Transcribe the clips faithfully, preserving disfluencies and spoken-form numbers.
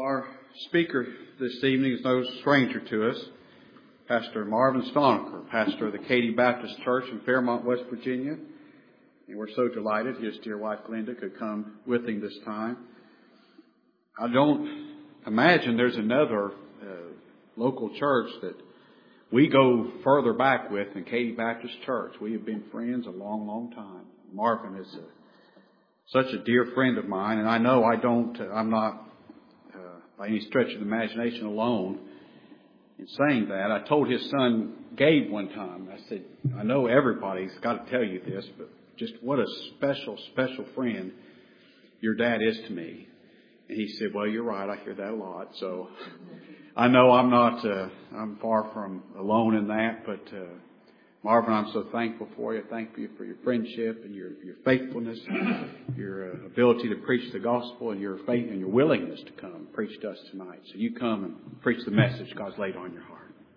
Well, our speaker this evening is no stranger to us, Pastor Marvin Stonecker, pastor of the Katy Baptist Church in Fairmont, West Virginia. And we're so delighted his dear wife Glenda could come with him this time. I don't imagine there's another uh, local church that we go further back with than Katy Baptist Church. We have been friends a long, long time. Marvin is a, such a dear friend of mine, and I know I don't, uh, I'm not uh, by any stretch of the imagination alone in saying that. I told his son Gabe one time, I said, I know everybody's got to tell you this, but just what a special, special friend your dad is to me. And he said, well, you're right. I hear that a lot. So I know I'm not, uh, I'm far from alone in that. But uh, Marvin, I'm so thankful for you. Thank you for your friendship and your, your faithfulness, your uh, ability to preach the gospel, and your faith and your willingness to come preach to us tonight. So you come and preach the message God's laid on your heart.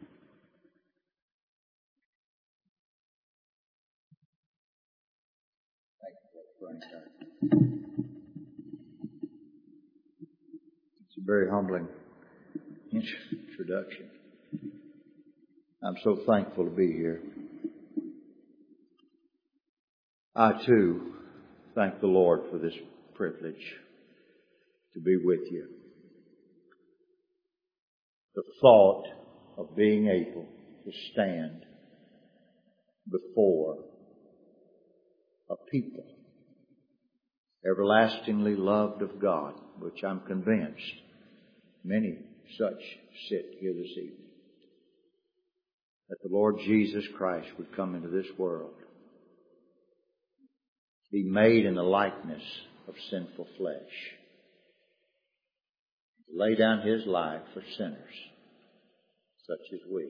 It's a very humbling introduction. I'm so thankful to be here. I too thank the Lord for this privilege to be with you. The thought of being able to stand before a people everlastingly loved of God, which I'm convinced many such sit here this evening, that the Lord Jesus Christ would come into this world, be made in the likeness of sinful flesh, lay down His life for sinners such as we,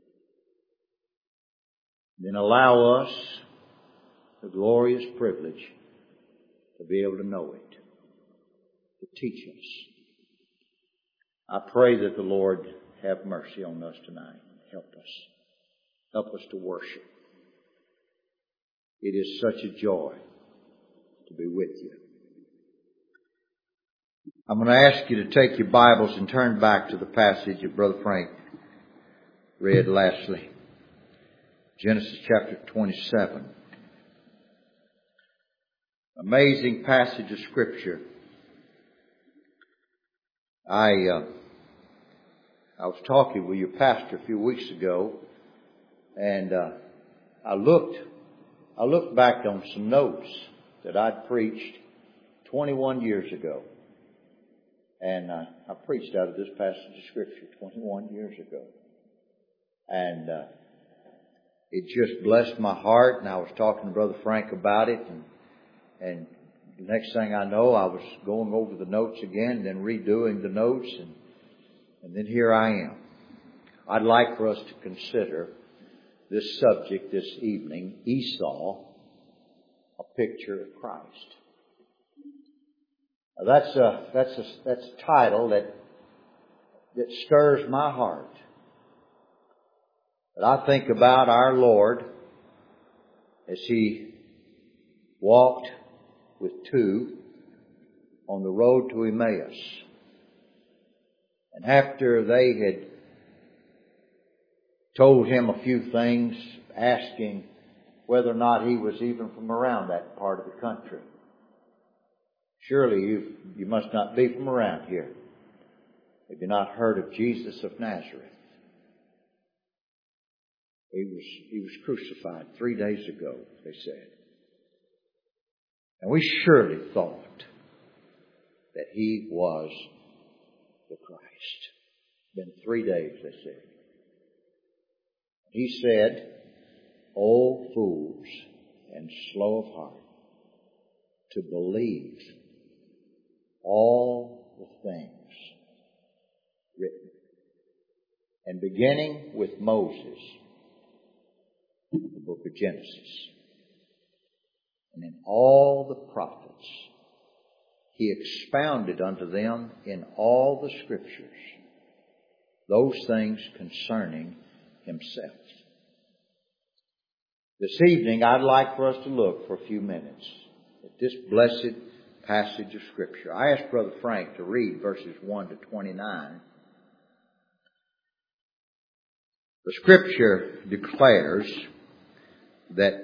then allow us the glorious privilege to be able to know it, to teach us. I pray that the Lord have mercy on us tonight. Help us. Help us to worship. It is such a joy to be with you. I'm going to ask you to take your Bibles and turn back to the passage that Brother Frank read lastly. Genesis chapter twenty-seven. Amazing passage of Scripture. I uh, I was talking with your pastor a few weeks ago, and uh, I looked I looked back on some notes that I'd preached twenty-one years ago, and uh, I preached out of this passage of Scripture twenty-one years ago, and uh, it just blessed my heart. And I was talking to Brother Frank about it, and. And the next thing I know, I was going over the notes again, then redoing the notes, and, and then here I am. I'd like for us to consider this subject this evening, Esau, a picture of Christ. Now that's a that's a that's a title that that stirs my heart. But I think about our Lord as He walked with two on the road to Emmaus. And after they had told Him a few things, asking whether or not He was even from around that part of the country. Surely you you must not be from around here. Have you not heard of Jesus of Nazareth? He was, he was crucified three days ago, they said. And we surely thought that He was the Christ. Been three days, they said. He said, O fools and slow of heart, to believe all the things written. And beginning with Moses, the book of Genesis, and in all the prophets, He expounded unto them in all the Scriptures those things concerning Himself. This evening, I'd like for us to look for a few minutes at this blessed passage of Scripture. I asked Brother Frank to read verses one to twenty-nine. The Scripture declares that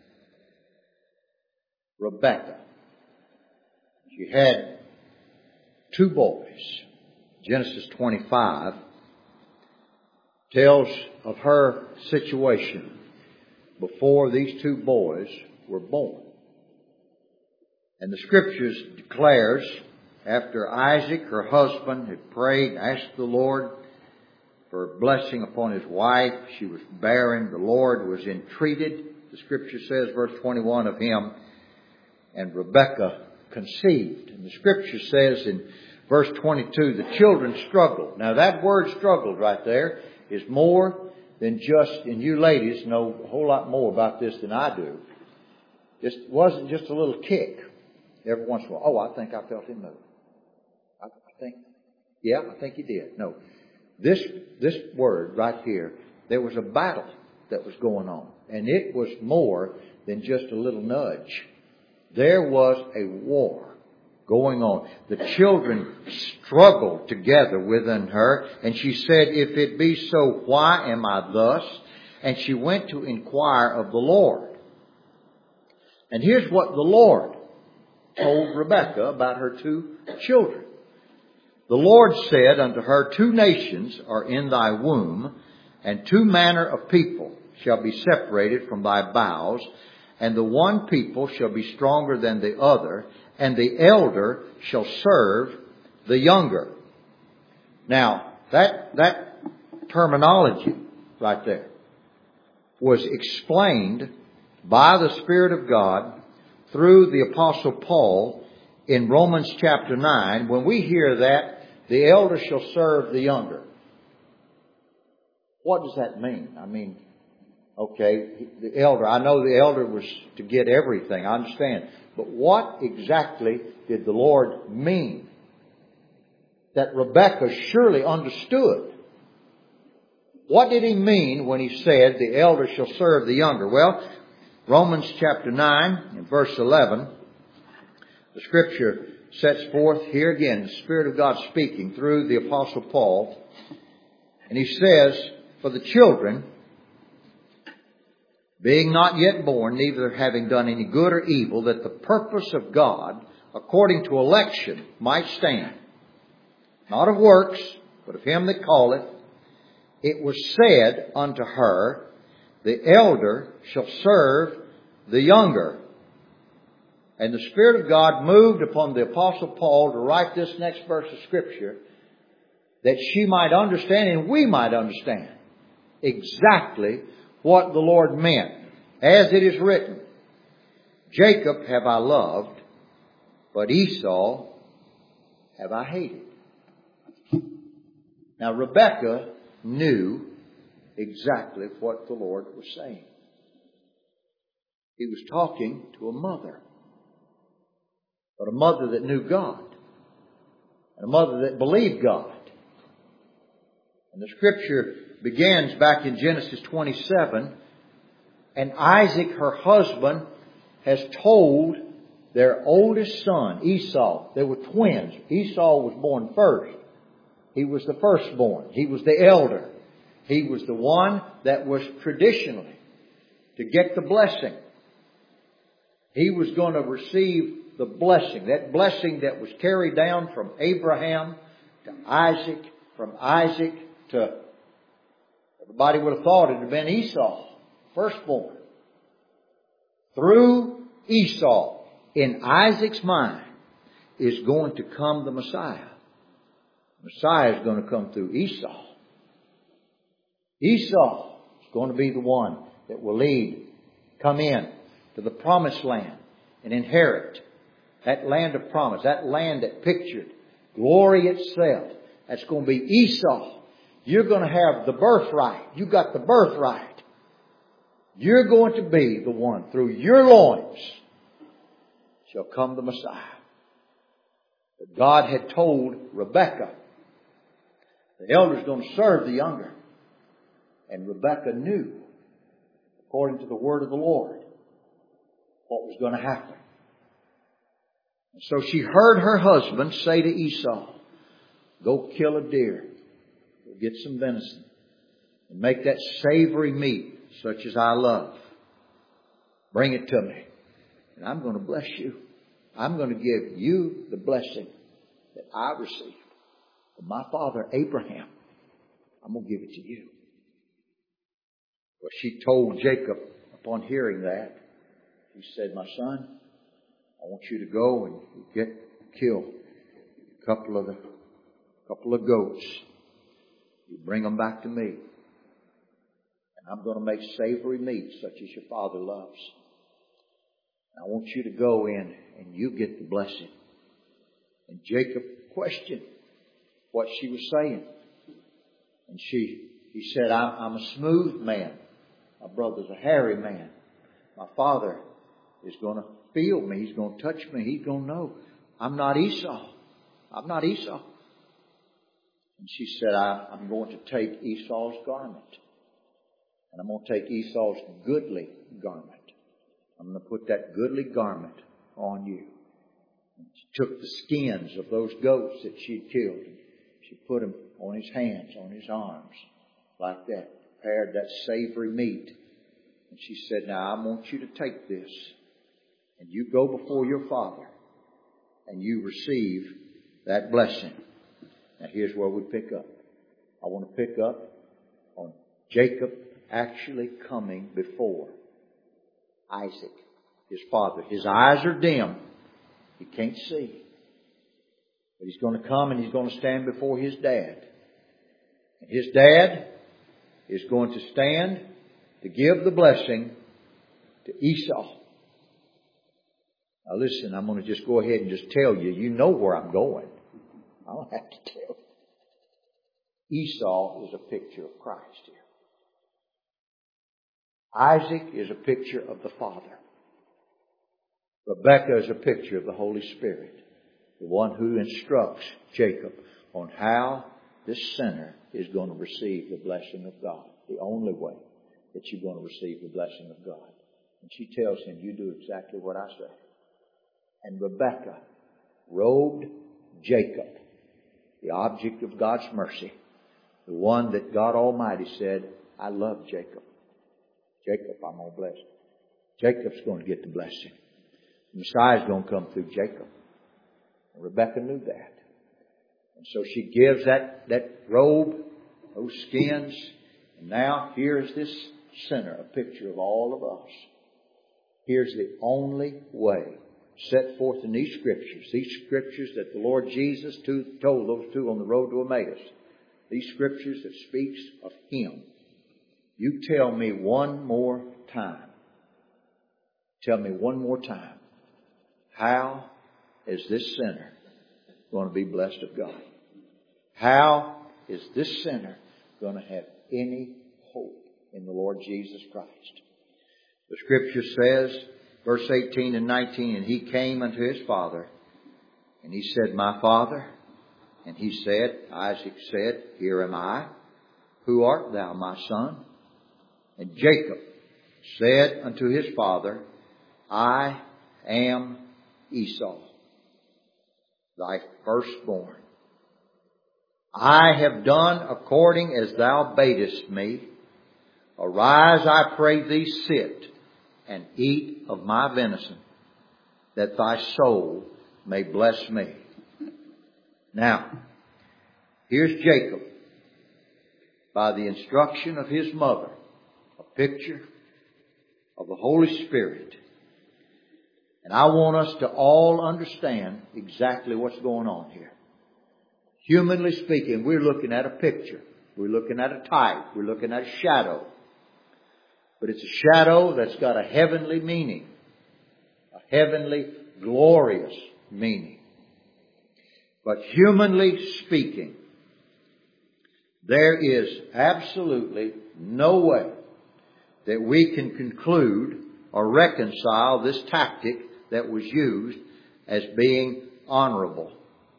Rebekah, she had two boys. Genesis twenty-five tells of her situation before these two boys were born. And the Scriptures declares, after Isaac, her husband, had prayed and asked the Lord for a blessing upon his wife, she was barren, the Lord was entreated, the Scripture says, verse twenty-one of him, and Rebekah conceived. And the Scripture says in verse twenty-two, the children struggled. Now that word struggled right there is more than just, and you ladies know a whole lot more about this than I do. Just wasn't just a little kick every once in a while. Oh, I think I felt him move. I, I think, yeah, I think he did. No, this this word right here, there was a battle that was going on, and it was more than just a little nudge. There was a war going on. The children struggled together within her, and she said, if it be so, why am I thus? And she went to inquire of the Lord. And here's what the Lord told Rebekah about her two children. The Lord said unto her, two nations are in thy womb, and two manner of people shall be separated from thy bowels, and the one people shall be stronger than the other, and the elder shall serve the younger. Now, that, that terminology right there was explained by the Spirit of God through the Apostle Paul in Romans chapter nine. When we hear that, the elder shall serve the younger. What does that mean? I mean, okay, the elder, I know the elder was to get everything, I understand. But what exactly did the Lord mean? That Rebekah surely understood. What did he mean when he said the elder shall serve the younger? Well, Romans chapter nine and verse eleven, the Scripture sets forth here again the Spirit of God speaking through the Apostle Paul. And he says, for the children, being not yet born, neither having done any good or evil, that the purpose of God, according to election, might stand. Not of works, but of him that calleth. It was said unto her, the elder shall serve the younger. And the Spirit of God moved upon the Apostle Paul to write this next verse of Scripture, that she might understand and we might understand exactly what the Lord meant. As it is written, Jacob have I loved, but Esau have I hated. Now Rebekah knew exactly what the Lord was saying. He was talking to a mother, but a mother that knew God, and a mother that believed God. And the Scripture begins back in Genesis twenty-seven, and Isaac, her husband, has told their oldest son, Esau, they were twins. Esau was born first. He was the firstborn. He was the elder. He was the one that was traditionally to get the blessing. He was going to receive the blessing, that blessing that was carried down from Abraham to Isaac, from Isaac to, everybody would have thought it had been Esau, firstborn. Through Esau, in Isaac's mind, is going to come the Messiah. Messiah is going to come through Esau. Esau is going to be the one that will lead, come in to the promised land and inherit that land of promise, that land that pictured glory itself. That's going to be Esau. You're going to have the birthright. You got the birthright. You're going to be the one, through your loins shall come the Messiah. But God had told Rebekah, the elder's going to serve the younger. And Rebekah knew, according to the word of the Lord, what was going to happen. And so she heard her husband say to Esau, go kill a deer. Go get some venison. And make that savory meat such as I love. Bring it to me. And I'm going to bless you. I'm going to give you the blessing that I received from my father Abraham. I'm going to give it to you. Well, she told Jacob upon hearing that, she said, my son, I want you to go and get kill a couple of the couple of goats. You bring them back to me. And I'm going to make savory meat such as your father loves. I want you to go in and you get the blessing. And Jacob questioned what she was saying. And she, he said, I'm, I'm a smooth man. My brother's a hairy man. My father is going to feel me. He's going to touch me. He's going to know. I'm not Esau. I'm not Esau. And she said, I, I'm going to take Esau's garment. And I'm going to take Esau's goodly garment. I'm going to put that goodly garment on you. And she took the skins of those goats that she'd killed. And she put them on his hands, on his arms, like that. Prepared that savory meat. And she said, now I want you to take this. And you go before your father. And you receive that blessing. Now here's where we pick up. I want to pick up on Jacob actually coming before Isaac, his father. His eyes are dim. He can't see. But he's going to come and he's going to stand before his dad. And his dad is going to stand to give the blessing to Esau. Now listen, I'm going to just go ahead and just tell you, you know where I'm going. I don't have to tell you. Esau is a picture of Christ here. Isaac is a picture of the Father. Rebekah is a picture of the Holy Spirit, the one who instructs Jacob on how this sinner is going to receive the blessing of God. The only way that you're going to receive the blessing of God. And she tells him, you do exactly what I say. And Rebekah robed Jacob, the object of God's mercy, the one that God Almighty said, I love Jacob. Jacob, I'm going to bless. Jacob's going to get the blessing. The Messiah's going to come through Jacob. And Rebekah knew that. And so she gives that, that robe, those skins. And now here's this sinner, a picture of all of us. Here's the only way set forth in these scriptures. These scriptures that the Lord Jesus told those two on the road to Emmaus. These scriptures that speaks of Him. You tell me one more time. Tell me one more time. How is this sinner going to be blessed of God? How is this sinner going to have any hope in the Lord Jesus Christ? The scripture says, verse eighteen and nineteen, and he came unto his father, and he said, my father. And he said, Isaac said, here am I. Who art thou, my son? And Jacob said unto his father, I am Esau, thy firstborn. I have done according as thou badest me. Arise, I pray thee, sit and eat of my venison, that thy soul may bless me. Now, here's Jacob, by the instruction of his mother, a picture of the Holy Spirit. And I want us to all understand exactly what's going on here. Humanly speaking, we're looking at a picture. We're looking at a type. We're looking at a shadow. But it's a shadow that's got a heavenly meaning. A heavenly, glorious meaning. But humanly speaking, there is absolutely no way that we can conclude or reconcile this tactic that was used as being honorable.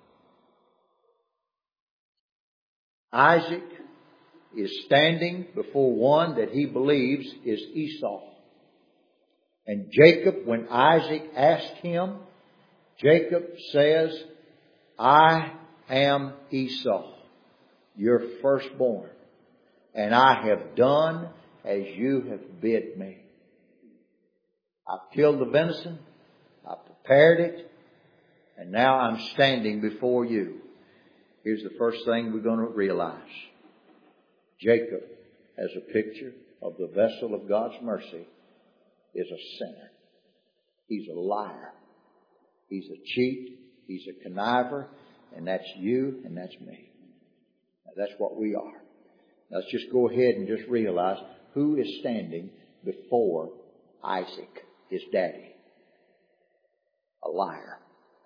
Isaac is standing before one that he believes is Esau. And Jacob, when Isaac asked him Jacob says, I am Esau, your firstborn, and I have done as you have bid me. I've killed the venison, I've prepared it, and now I'm standing before you. Here's the first thing we're going to realize. Jacob, as a picture of the vessel of God's mercy, is a sinner. He's a liar. He's a cheat. He's a conniver. And that's you and that's me. Now, that's what we are. Now, let's just go ahead and just realize who is standing before Isaac, his daddy. A liar.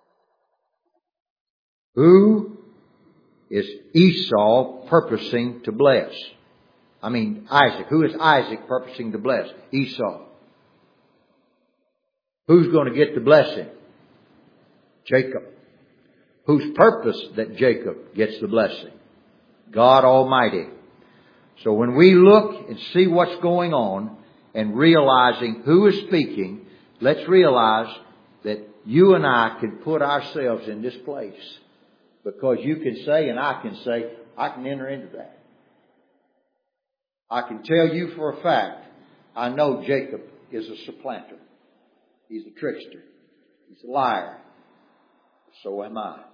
Who is Esau purposing to bless? I mean, Isaac. Who is Isaac purposing to bless? Esau. Who's going to get the blessing? Jacob. Whose purpose that Jacob gets the blessing? God Almighty. So when we look and see what's going on and realizing who is speaking, let's realize that you and I can put ourselves in this place. Because you can say and I can say, I can enter into that. I can tell you for a fact, I know Jacob is a supplanter. He's a trickster. He's a liar. So am I.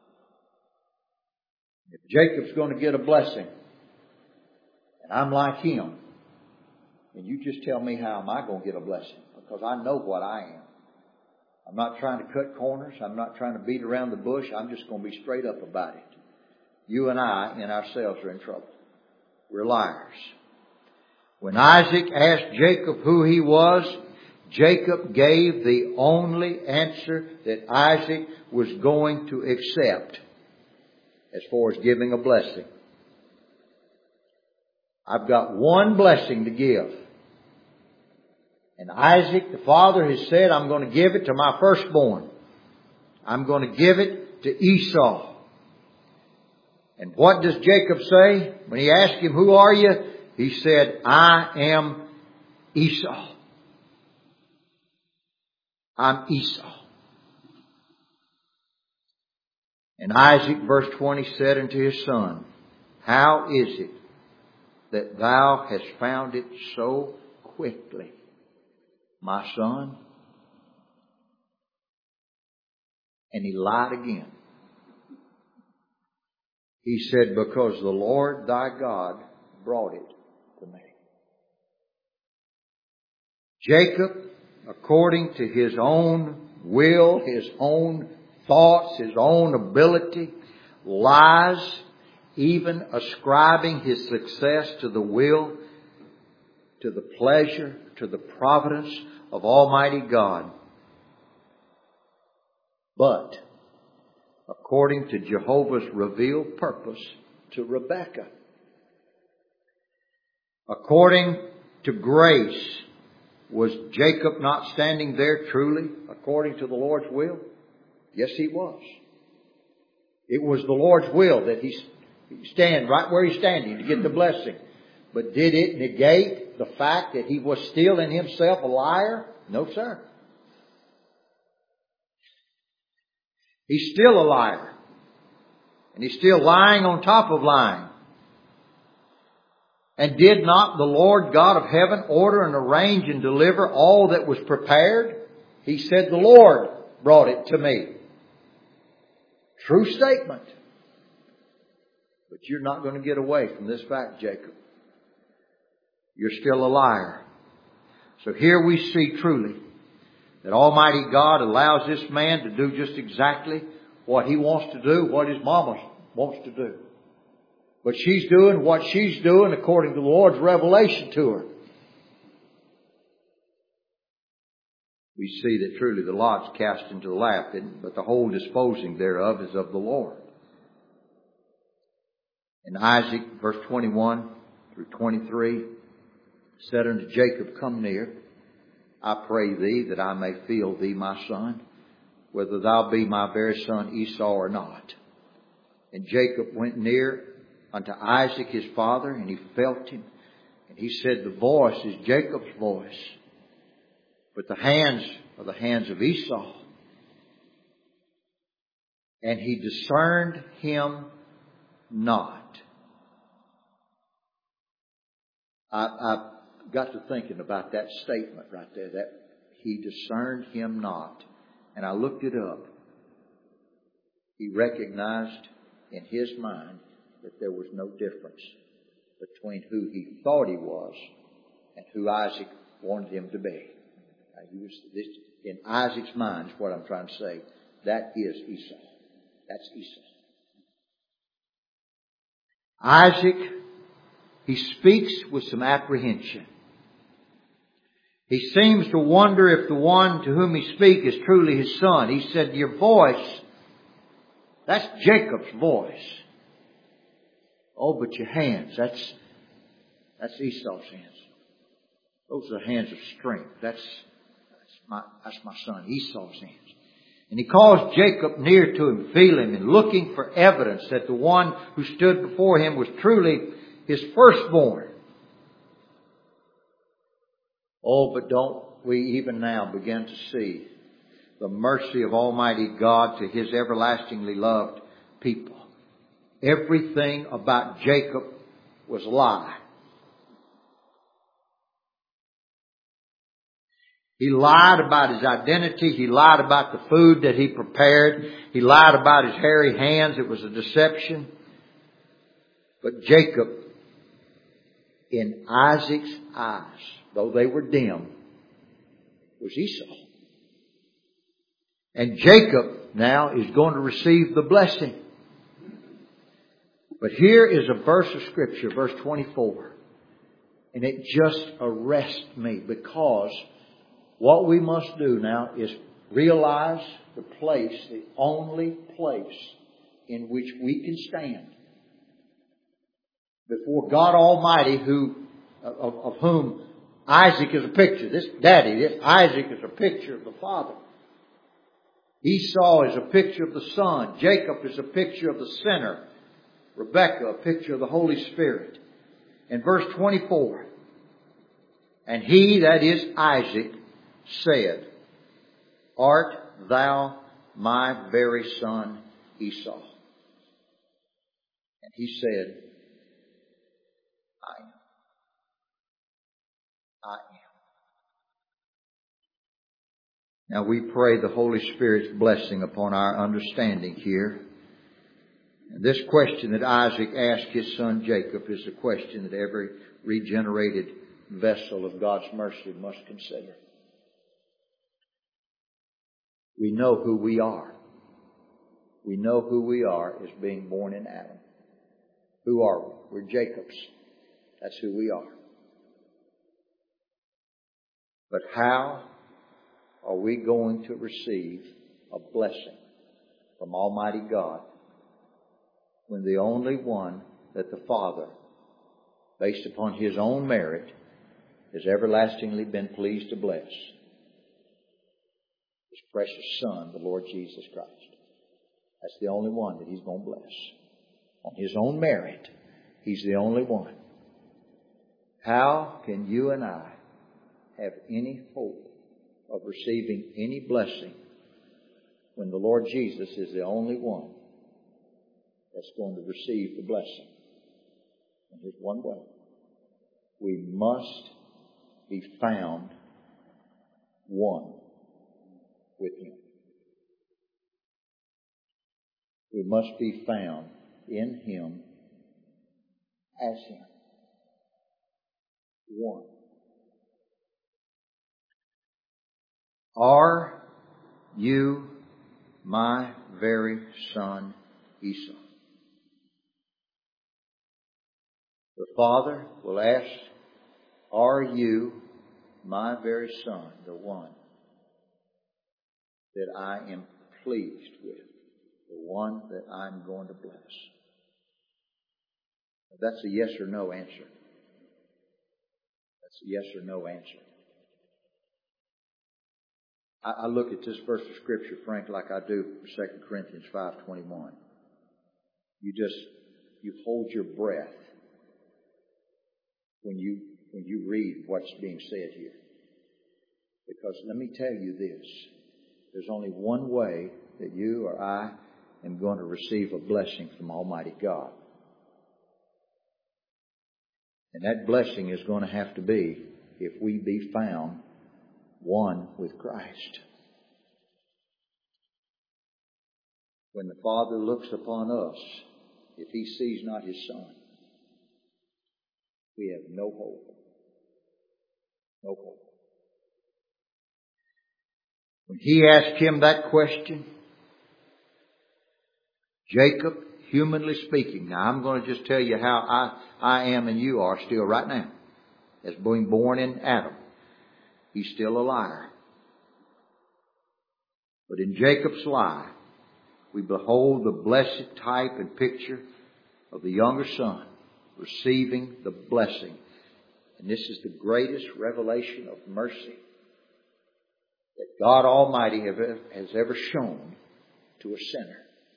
If Jacob's going to get a blessing, and I'm like him, and you just tell me how am I going to get a blessing? Because I know what I am. I'm not trying to cut corners. I'm not trying to beat around the bush. I'm just going to be straight up about it. You and I in ourselves are in trouble. We're liars. When Isaac asked Jacob who he was, Jacob gave the only answer that Isaac was going to accept as far as giving a blessing. I've got one blessing to give. And Isaac, the father, has said, I'm going to give it to my firstborn. I'm going to give it to Esau. And what does Jacob say? When he asked him, who are you? He said, I am Esau. I'm Esau. And Isaac, verse twenty, said unto his son, how is it that thou hast found it so quickly, my son? And he lied again. He said, because the Lord thy God brought it to me. Jacob, according to his own will, his own thoughts, his own ability, lies, even ascribing his success to the will, to the pleasure, to the providence of Almighty God. But, according to Jehovah's revealed purpose to Rebekah, according to grace, was Jacob not standing there truly according to the Lord's will? Yes, he was. It was the Lord's will that he stand right where he's standing to get the blessing. But did it negate the fact that he was still in himself a liar? No, sir. He's still a liar. And he's still lying on top of lying. And did not the Lord God of heaven order and arrange and deliver all that was prepared? He said, the Lord brought it to me. True statement. But you're not going to get away from this fact, Jacob. You're still a liar. So here we see truly that Almighty God allows this man to do just exactly what he wants to do, what his mama wants to do. But she's doing what she's doing according to the Lord's revelation to her. We see that truly the lot's cast into the lap, but the whole disposing thereof is of the Lord. And Isaac, verse twenty-one through twenty-three, said unto Jacob, come near, I pray thee, that I may feel thee, my son, whether thou be my very son Esau or not. And Jacob went near unto Isaac his father, and he felt him. And he said, the voice is Jacob's voice, but the hands are the hands of Esau. and he discerned him not. I, I got to thinking about that statement right there, that he discerned him not. And I looked it up. He recognized in his mind that there was no difference between who he thought he was and who Isaac wanted him to be. Now, he was this, in Isaac's mind is what I'm trying to say. That is Esau. That's Esau. Isaac, he speaks with some apprehension. He seems to wonder if the one to whom he speaks is truly his son. He said, your voice, that's Jacob's voice. Oh, but your hands, that's, that's Esau's hands. Those are the hands of strength. That's, that's my, that's my son, Esau's hands. And he calls Jacob near to him, feeling and looking for evidence that the one who stood before him was truly his firstborn. Oh, but don't we even now begin to see the mercy of Almighty God to His everlastingly loved people. Everything about Jacob was a lie. He lied about his identity. He lied about the food that he prepared. He lied about his hairy hands. It was a deception. But Jacob, in Isaac's eyes, though they were dim, was Esau. And Jacob now is going to receive the blessing. But here is a verse of Scripture, verse twenty-four. And it just arrests me, because what we must do now is realize the place, the only place in which we can stand before God Almighty, who of, of whom Isaac is a picture. This daddy, this Isaac is a picture of the father. Esau is a picture of the son. Jacob is a picture of the sinner. Rebekah, a picture of the Holy Spirit. In verse twenty-four, and he, that is Isaac, said, art thou my very son Esau? And he said, I am. I am. Now we pray the Holy Spirit's blessing upon our understanding here. And this question that Isaac asked his son Jacob is a question that every regenerated vessel of God's mercy must consider. We know who we are. We know who we are as being born in Adam. Who are we? We're Jacob's. That's who we are. But how are we going to receive a blessing from Almighty God when the only one that the Father, based upon His own merit, has everlastingly been pleased to bless? His precious Son, the Lord Jesus Christ. That's the only one that He's going to bless. On His own merit, He's the only one. How can you and I have any hope of receiving any blessing when the Lord Jesus is the only one that's going to receive the blessing? In His one way. We must be found one with Him. We must be found in Him as Him. One. Are you my very son Esau? The Father will ask, are you my very son, the one that I am pleased with, the one that I'm going to bless? That's a yes or no answer. That's a yes or no answer. I, I look at this verse of Scripture, Frank, like I do Second Corinthians five twenty-one. You just, you hold your breath when you when you read what's being said here. Because let me tell you this, there's only one way that you or I am going to receive a blessing from Almighty God. And that blessing is going to have to be if we be found one with Christ. When the Father looks upon us, if He sees not His Son, we have no hope. No hope. When He asked him that question, Jacob, humanly speaking, now I'm going to just tell you how I, I am and you are still right now. As being born in Adam, he's still a liar. But in Jacob's lie, we behold the blessed type and picture of the younger son receiving the blessing. And this is the greatest revelation of mercy that God Almighty has ever shown to a sinner.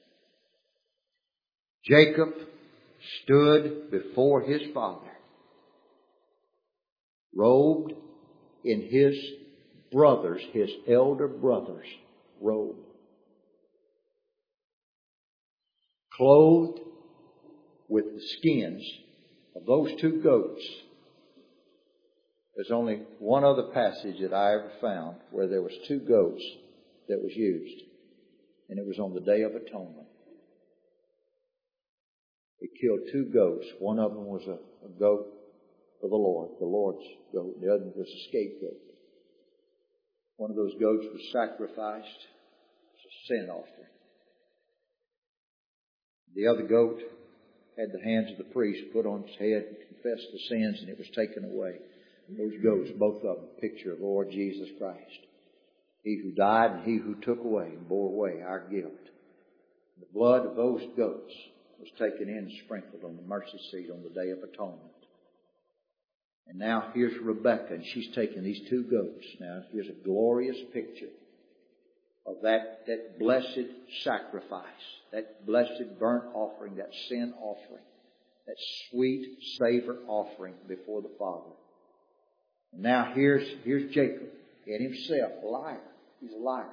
Jacob stood before his father, robed in his brother's, his elder brother's robe, clothed with the skins of those two goats. There's only one other passage that I ever found where there was two goats that was used, and it was on the Day of Atonement. He killed two goats. One of them was a, a goat for the Lord, the Lord's goat. The other was a scapegoat. One of those goats was sacrificed as a sin offering. The other goat had the hands of the priest put on its head and confessed the sins, and it was taken away. And those goats, both of them, picture of Lord Jesus Christ. He who died and He who took away and bore away our guilt. The blood of those goats was taken in and sprinkled on the mercy seat on the Day of Atonement. And now here's Rebekah, and she's taken these two goats. Now here's a glorious picture of that, that blessed sacrifice, that blessed burnt offering, that sin offering, that sweet savor offering before the Father. And now here's, here's Jacob in himself, a liar. He's a liar.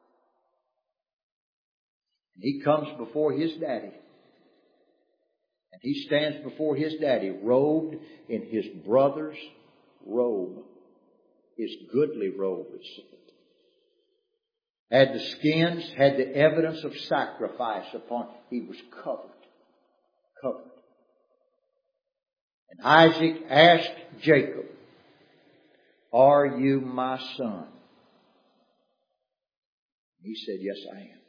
And he comes before his daddy. And he stands before his daddy, robed in his brother's robe, his goodly robe, it said. Had the skins, had the evidence of sacrifice upon. He was covered, covered. And Isaac asked Jacob, "Are you my son?" He said, "Yes, I am."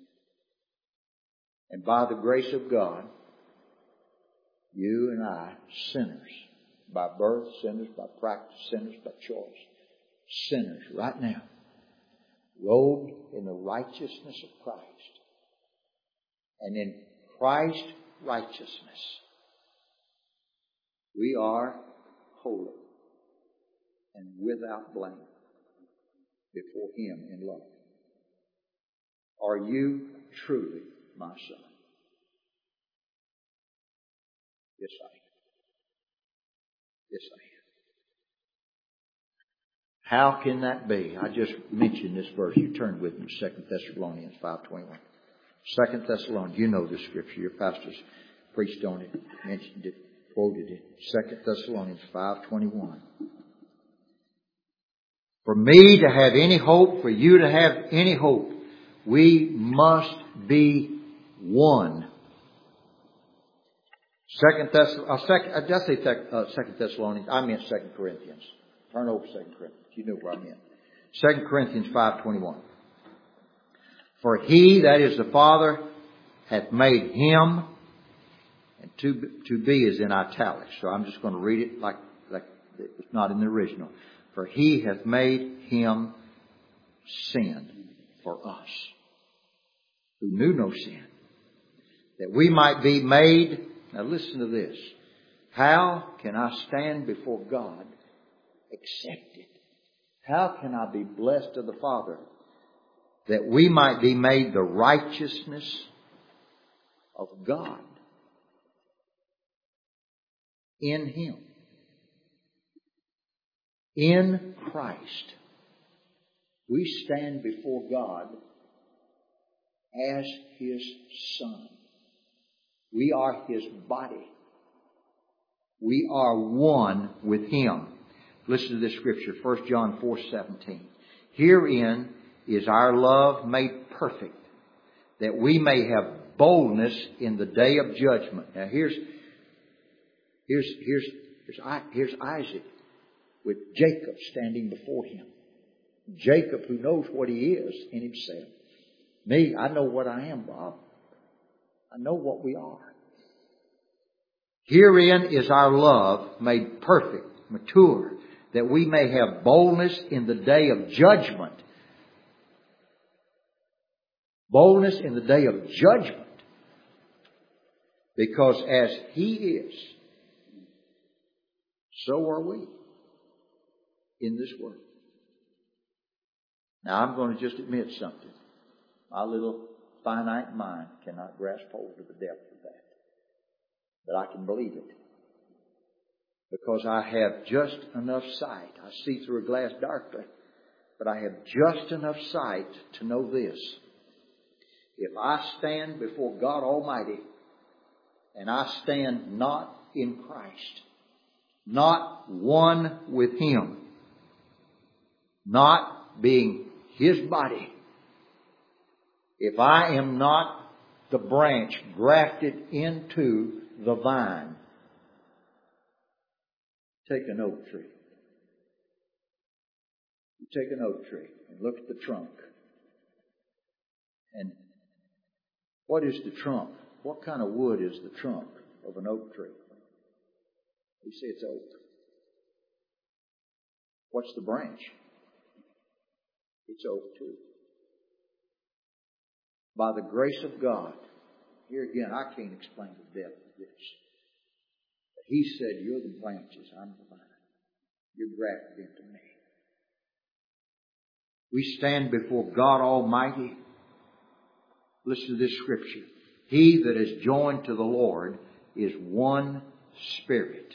And by the grace of God, you and I, sinners, by birth, sinners, by practice, sinners, by choice, sinners right now, robed in the righteousness of Christ. And in Christ's righteousness, we are holy and without blame before Him in love. Are you truly my son? Yes, I am. Yes, I am. How can that be? I just mentioned this verse. You turned with me to Second Thessalonians five twenty-one. Second Thessalonians, you know this scripture. Your pastors preached on it, mentioned it, quoted it. Second Thessalonians five twenty-one. For me to have any hope, for you to have any hope, we must be one. Second Thessalonians, uh, second, I just say uh, Second Thessalonians. I meant Second Corinthians. Turn over Second Corinthians. You know what I meant. Second Corinthians five twenty-one. For He, that is the Father, hath made Him, and to to be is in italics. So I'm just going to read it like like it's not in the original. For He hath made Him sin for us, who knew no sin, that we might be made. Now listen to this. How can I stand before God accepted? How can I be blessed of the Father? That we might be made the righteousness of God in Him. In Christ. We stand before God as His Son. We are His body. We are one with Him. Listen to this scripture, First John four seventeen. Herein is our love made perfect, that we may have boldness in the day of judgment. Now here's here's here's here's, here's Isaac with Jacob standing before him. Jacob, who knows what he is in himself. Me, I know what I am, Bob. I know what we are. Herein is our love made perfect, mature, that we may have boldness in the day of judgment. Boldness in the day of judgment. Because as He is, so are we in this world. Now I'm going to just admit something. My little finite mind cannot grasp hold of the depth of that. But I can believe it. Because I have just enough sight. I see through a glass darkly. But I have just enough sight to know this. If I stand before God Almighty and I stand not in Christ, not one with Him, not being His body, if I am not the branch grafted into the vine, take an oak tree. You take an oak tree and look at the trunk. And what is the trunk? What kind of wood is the trunk of an oak tree? You say it's oak. What's the branch? It's oak too. By the grace of God, here again, I can't explain the depth of this. But He said, you're the branches, I'm the vine. You're grafted into me. We stand before God Almighty. Listen to this scripture. He that is joined to the Lord is one spirit.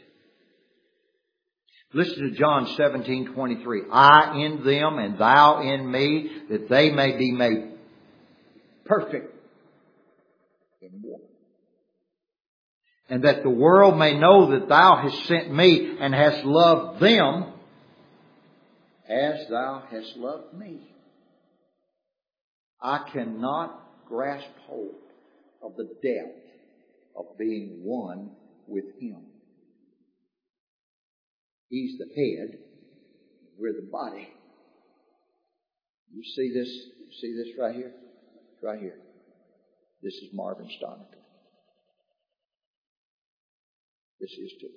Listen to John seventeen twenty-three. I in them and thou in me, that they may be made perfect in one. And that the world may know that thou hast sent me and hast loved them as thou hast loved me. I cannot grasp hold of the depth of being one with Him. He's the head. We're the body. You see this? You see this right here? Right here. This is Marvin Stoniker. This is too.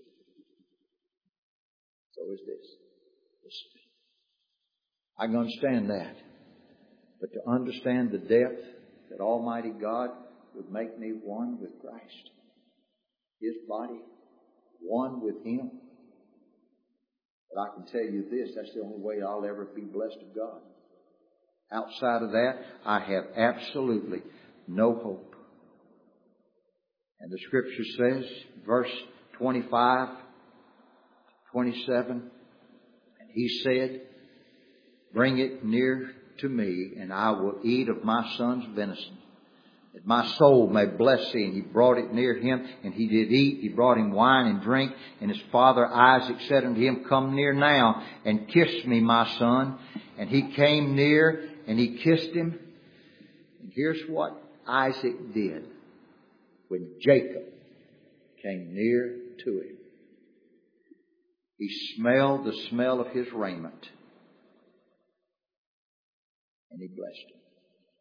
So is this. This is me. I can understand that. But to understand the depth that Almighty God would make me one with Christ, His body, one with Him. But I can tell you this, that's the only way I'll ever be blessed of God. Outside of that, I have absolutely no hope. And the Scripture says, verse twenty-five, twenty-seven, and He said, bring it near to me, and I will eat of my son's venison, that my soul may bless Thee. And he brought it near him, and he did eat. He brought him wine and drink. And his father Isaac said unto him, come near now, and kiss me, my son. And he came near, and he kissed him. And here's what Isaac did when Jacob came near to him. He smelled the smell of his raiment, and he blessed him.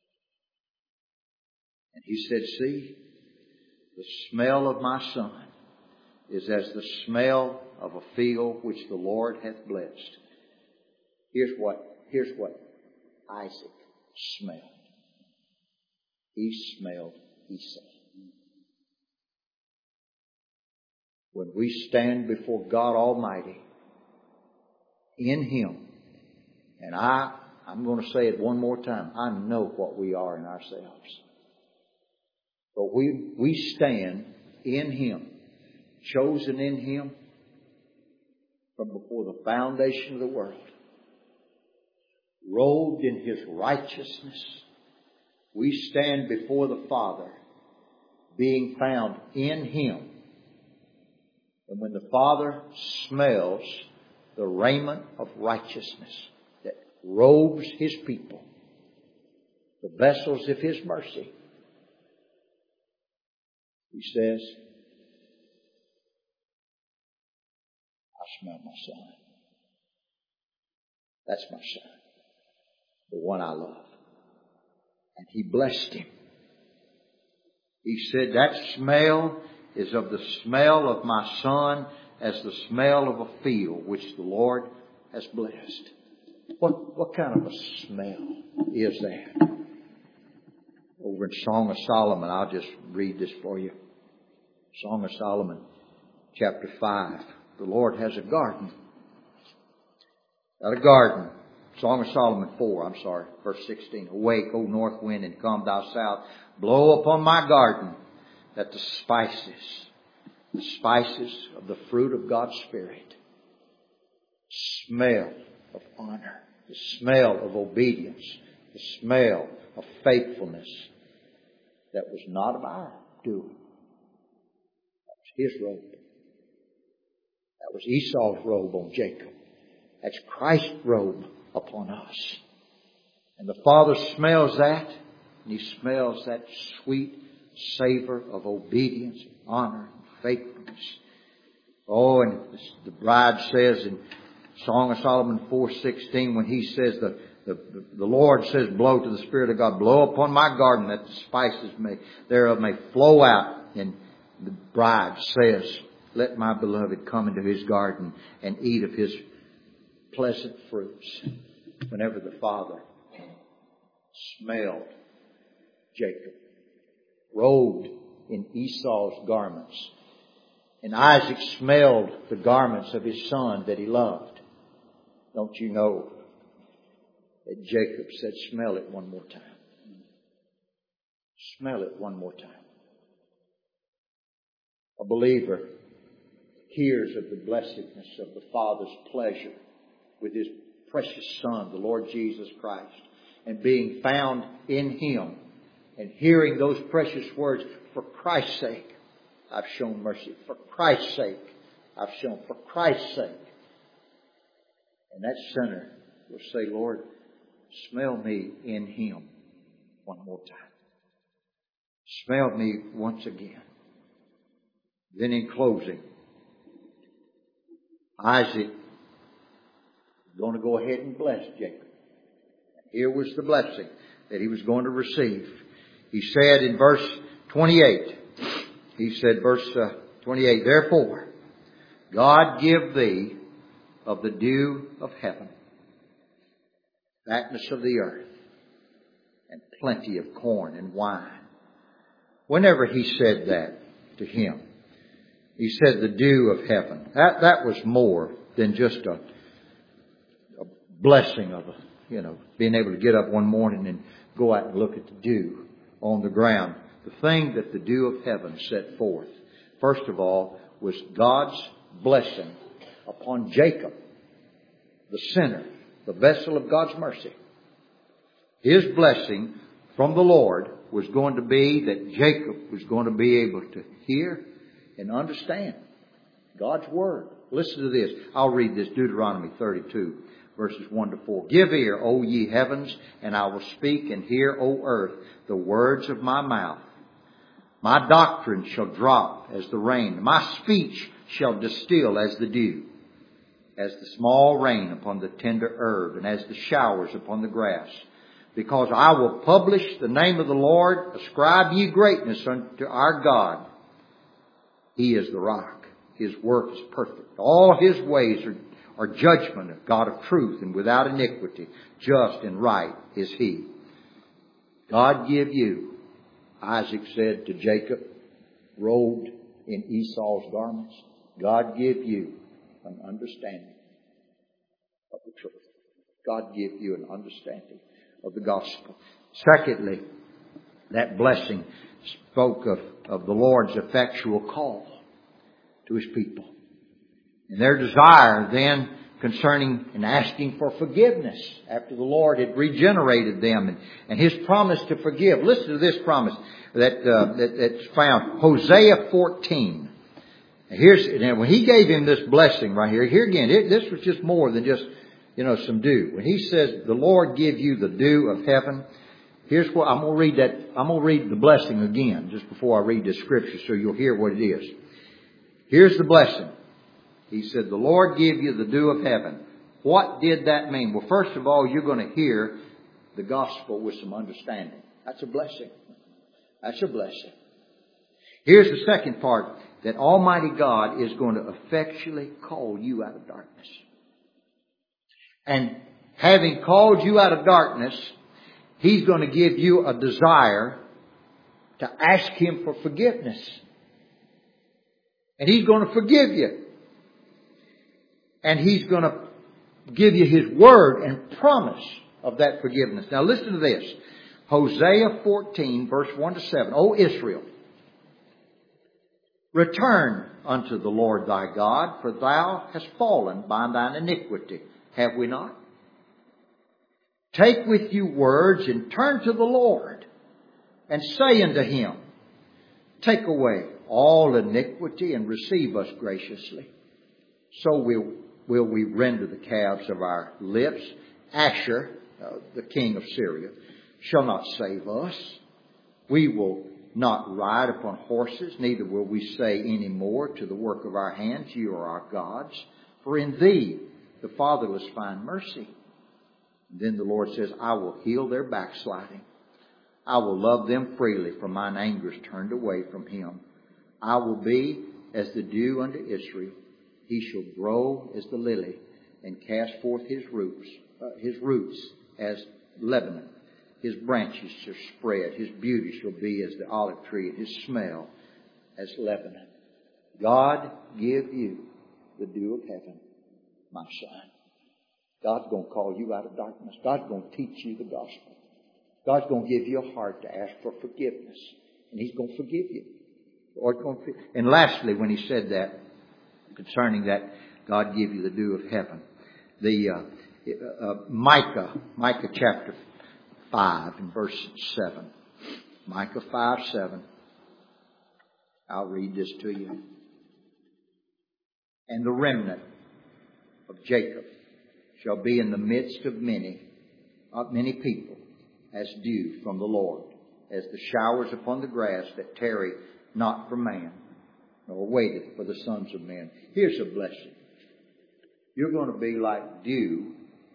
And he said, see, the smell of my son is as the smell of a field which the Lord hath blessed. Here's what, here's what Isaac smelled. He smelled Esau. When we stand before God Almighty in Him, and I, I'm going to say it one more time, I know what we are in ourselves. But we, we stand in Him, chosen in Him from before the foundation of the world, robed in His righteousness, we stand before the Father, being found in Him. And when the Father smells the raiment of righteousness that robes His people, the vessels of His mercy, He says, I smell my Son. That's my Son, the one I love. And He blessed him. He said, that smell is of the smell of my Son as the smell of a field which the Lord has blessed. What, what kind of a smell is that? Over in Song of Solomon, I'll just read this for you. Song of Solomon, chapter five. The Lord has a garden. Got a garden. Song of Solomon four, I'm sorry, verse sixteen. Awake, O north wind, and come thou south. Blow upon my garden, that the spices, the spices of the fruit of God's Spirit, smell of honor, the smell of obedience, the smell of faithfulness, that was not of our doing. That was His robe. That was Esau's robe on Jacob. That's Christ's robe upon us. And the Father smells that, and He smells that sweet savor of obedience, honor, and faithfulness. Oh, and the bride says in Song of Solomon four sixteen, when he says, the, the, the Lord says, blow to the Spirit of God, blow upon my garden that the spices may thereof may flow out. And the bride says, let my beloved come into His garden and eat of His pleasant fruits. Whenever the Father smelled Jacob, robed in Esau's garments, and Isaac smelled the garments of his son that he loved, don't you know that Jacob said, smell it one more time. Smell it one more time. A believer hears of the blessedness of the Father's pleasure with His precious Son, the Lord Jesus Christ, and being found in Him, and hearing those precious words, for Christ's sake, I've shown mercy. For Christ's sake, I've shown. For Christ's sake. And that sinner will say, Lord, smell me in Him one more time. Smell me once again. Then in closing, Isaac is going to go ahead and bless Jacob. Here was the blessing that he was going to receive. He said in verse twenty-eight, he said, verse uh, twenty-eight, therefore, God give thee of the dew of heaven, fatness of the earth, and plenty of corn and wine. Whenever he said that to him, he said the dew of heaven. That, that was more than just a, a blessing of, a, you know, being able to get up one morning and go out and look at the dew on the ground. The thing that the dew of heaven set forth, first of all, was God's blessing upon Jacob, the sinner, the vessel of God's mercy. His blessing from the Lord was going to be that Jacob was going to be able to hear and understand God's Word. Listen to this. I'll read this, Deuteronomy thirty-two, verses one to four. Give ear, O ye heavens, and I will speak, and hear, O earth, the words of my mouth. My doctrine shall drop as the rain. My speech shall distill as the dew, as the small rain upon the tender herb, and as the showers upon the grass. Because I will publish the name of the Lord, ascribe ye greatness unto our God. He is the rock. His work is perfect. All His ways are, are judgment, of God of truth and without iniquity. Just and right is He. God give you, Isaac said to Jacob, robed in Esau's garments, God give you an understanding of the truth. God give you an understanding of the gospel. Secondly, that blessing spoke of, of the Lord's effectual call to His people. And their desire then concerning and asking for forgiveness after the Lord had regenerated them and, and His promise to forgive. Listen to this promise that, uh, that that's found. Hosea fourteen. Here's, and when He gave him this blessing right here, here again, it, this was just more than just, you know, some dew. When He says, the Lord give you the dew of heaven, here's what, I'm going to read that, I'm going to read the blessing again just before I read the scripture so you'll hear what it is. Here's the blessing. He said, the Lord give you the dew of heaven. What did that mean? Well, first of all, you're going to hear the gospel with some understanding. That's a blessing. That's a blessing. Here's the second part, that Almighty God is going to effectually call you out of darkness. And having called you out of darkness, He's going to give you a desire to ask Him for forgiveness. And He's going to forgive you. And He's going to give you His word and promise of that forgiveness. Now listen to this. Hosea fourteen, verse one to seven. O Israel, return unto the Lord thy God, for thou hast fallen by thine iniquity. Have we not? Take with you words and turn to the Lord, and say unto Him, take away all iniquity and receive us graciously. So will, will we render the calves of our lips. Asher, uh, the king of Syria, shall not save us. We will not ride upon horses, neither will we say any more to the work of our hands, you are our gods. For in Thee the fatherless find mercy. And then the Lord says, I will heal their backsliding. I will love them freely, for mine anger is turned away from Him. I will be as the dew unto Israel. He shall grow as the lily and cast forth his roots, uh, his roots as Lebanon. His branches shall spread. His beauty shall be as the olive tree, and his smell as Lebanon. God give you the dew of heaven, my son. God's going to call you out of darkness. God's going to teach you the gospel. God's going to give you a heart to ask for forgiveness. And He's going to forgive you. Lord's going to, and lastly, when He said that, concerning that, God give you the dew of heaven. The uh, uh, Micah, Micah chapter five and verse seven. Micah five, seven. I'll read this to you. And the remnant of Jacob shall be in the midst of many, of many people, as dew from the Lord, as the showers upon the grass that tarry not for man, nor waiteth for the sons of men. Here's a blessing. You're going to be like dew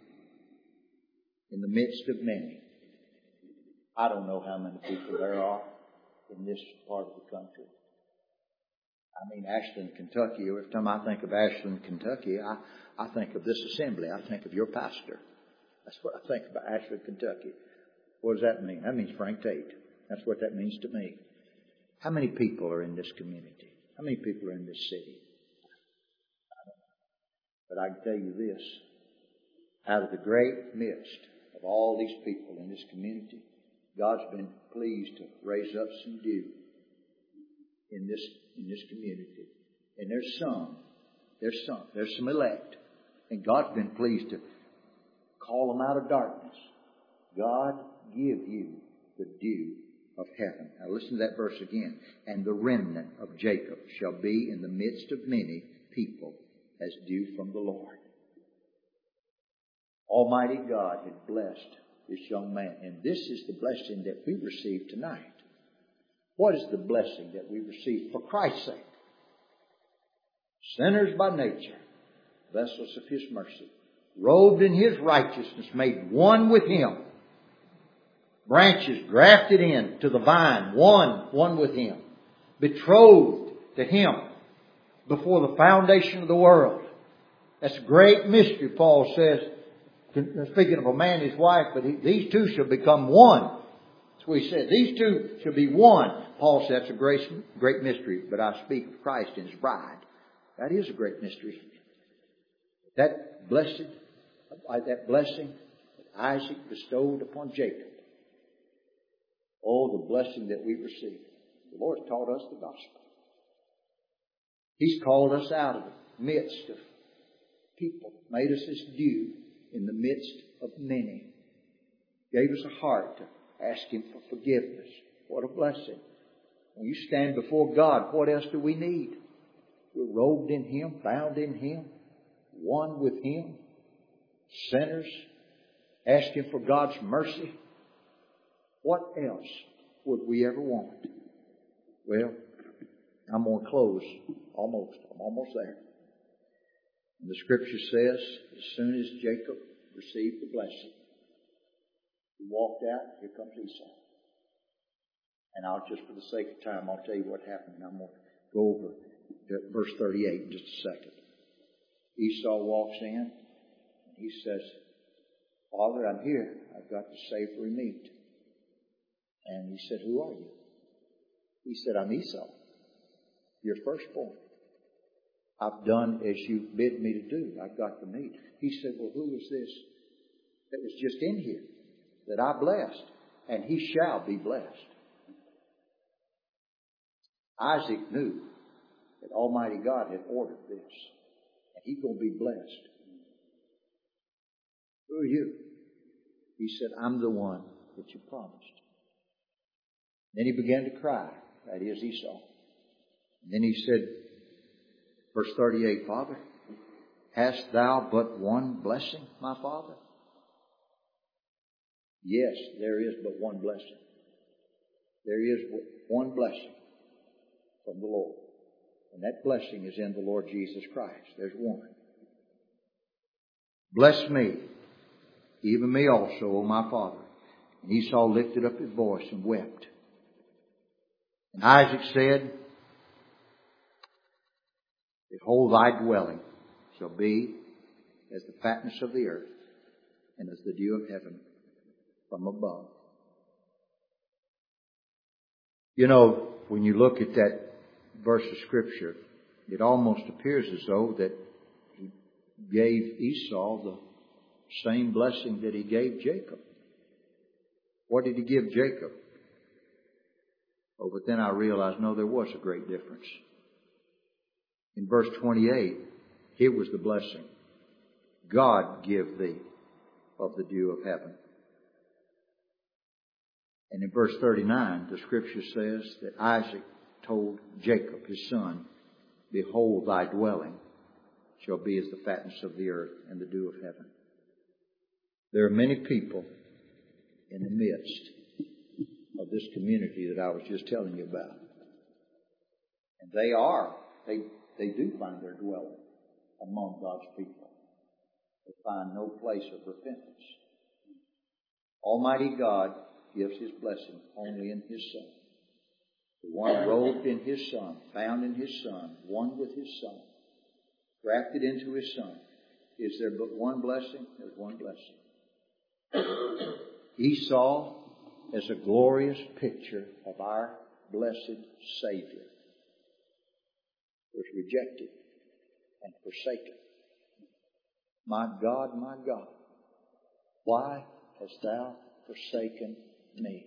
in the midst of many. I don't know how many people there are in this part of the country. I mean, Ashland, Kentucky. Every time I think of Ashland, Kentucky, I, I think of this assembly. I think of your pastor. That's what I think about Ashland, Kentucky. What does that mean? That means Frank Tate. That's what that means to me. How many people are in this community? How many people are in this city? I don't know. But I can tell you this. Out of the great midst of all these people in this community, God's been pleased to raise up some dew in this in this community. And there's some, there's some, there's some elect. And God's been pleased to call them out of darkness. God give you the dew of heaven. Now listen to that verse again. And the remnant of Jacob shall be in the midst of many people as dew from the Lord. Almighty God had blessed this young man. And this is the blessing that we receive tonight. What is the blessing that we receive for Christ's sake? Sinners by nature, vessels of His mercy, robed in His righteousness, made one with Him. Branches grafted in to the vine, one, one with Him. Betrothed to Him before the foundation of the world. That's a great mystery, Paul says. Speaking of a man and his wife, but he, these two shall become one. That's what he said. These two shall be one. Paul said that's a great, great mystery, but I speak of Christ and His bride. That is a great mystery. That blessed, that blessing that Isaac bestowed upon Jacob. Oh, the blessing that we receive. The Lord taught us the gospel. He's called us out of the midst of people, made us His dew in the midst of many, gave us a heart to ask Him for forgiveness. What a blessing. When you stand before God, what else do we need? We're robed in Him, bound in Him, one with Him, sinners, asking for God's mercy. What else would we ever want? Well, I'm going to close almost. I'm almost there. And the Scripture says, as soon as Jacob received the blessing, he walked out. Here comes Esau. And I'll just, for the sake of time, I'll tell you what happened. And I'm going to go over to verse thirty-eight in just a second. Esau walks in, and he says, Father, I'm here. I've got the savory meat. And he said, who are you? He said, I'm Esau, your firstborn. I've done as you bid me to do. I've got the meat. He said, well, who was this that was just in here that I blessed? And he shall be blessed. Isaac knew that Almighty God had ordered this. And he's going to be blessed. Who are you? He said, I'm the one that you promised. Then he began to cry. That is Esau. And then he said, verse thirty-eight, Father, hast thou but one blessing, my father? Yes, there is but one blessing. There is one blessing from the Lord. And that blessing is in the Lord Jesus Christ. There's one. Bless me, even me also, O my father. And Esau lifted up his voice and wept. And Isaac said, behold, thy dwelling shall be as the fatness of the earth and as the dew of heaven from above. You know, when you look at that verse of Scripture, it almost appears as though that he gave Esau the same blessing that he gave Jacob. What did he give Jacob? Oh, but then I realized, no, there was a great difference. In verse twenty-eight, here was the blessing. God give thee of the dew of heaven. And in verse thirty-nine, the Scripture says that Isaac told Jacob, his son, behold, thy dwelling shall be as the fatness of the earth and the dew of heaven. There are many people in the midst of this community that I was just telling you about. And they are, they, they do find their dwelling among God's people. They find no place of repentance. Almighty God gives His blessing only in His Son. The one robed in His Son, found in His Son, one with His Son, grafted into His Son. Is there but one blessing? There's one blessing. Esau is a glorious picture of our blessed Savior, was rejected and forsaken. My God, my God, why hast thou forsaken me?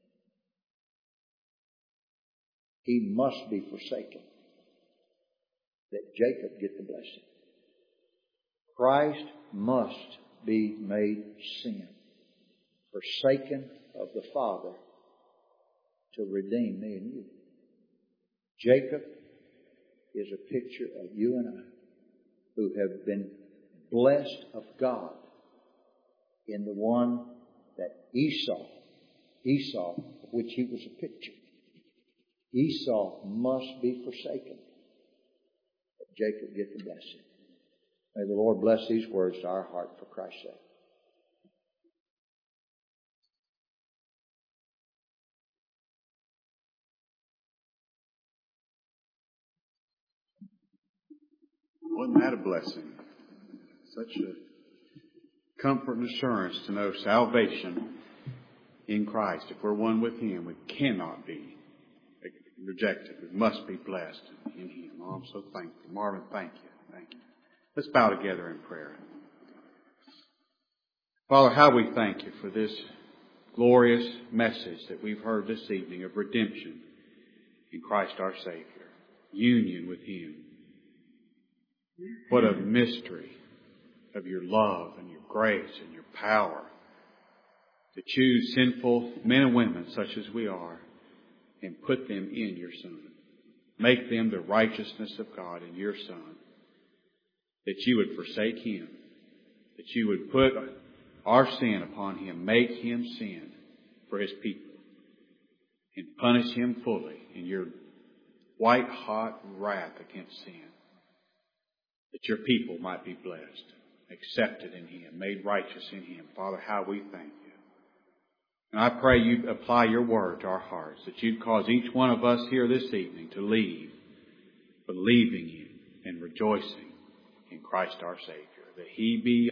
He must be forsaken that Jacob get the blessing. Christ must be made sin, forsaken of the Father to redeem me and you. Jacob is a picture of you and I who have been blessed of God in the one that Esau, Esau, of which he was a picture. Esau must be forsaken that Jacob get the blessing. May the Lord bless these words to our heart for Christ's sake. Wasn't that a blessing? Such a comfort and assurance to know salvation in Christ. If we're one with Him, we cannot be rejected. We must be blessed in Him. Oh, I'm so thankful. Marvin, thank you. Thank you. Let's bow together in prayer. Father, how we thank you for this glorious message that we've heard this evening of redemption in Christ our Savior. Union with Him. What a mystery of your love and your grace and your power to choose sinful men and women such as we are and put them in your Son. Make them the righteousness of God in your Son. That you would forsake Him. That you would put our sin upon Him. Make Him sin for His people. And punish Him fully in your white-hot wrath against sin. That your people might be blessed, accepted in Him, made righteous in Him. Father, how we thank you. And I pray you apply your word to our hearts, that you'd cause each one of us here this evening to leave, believing in and rejoicing in Christ our Savior, that He be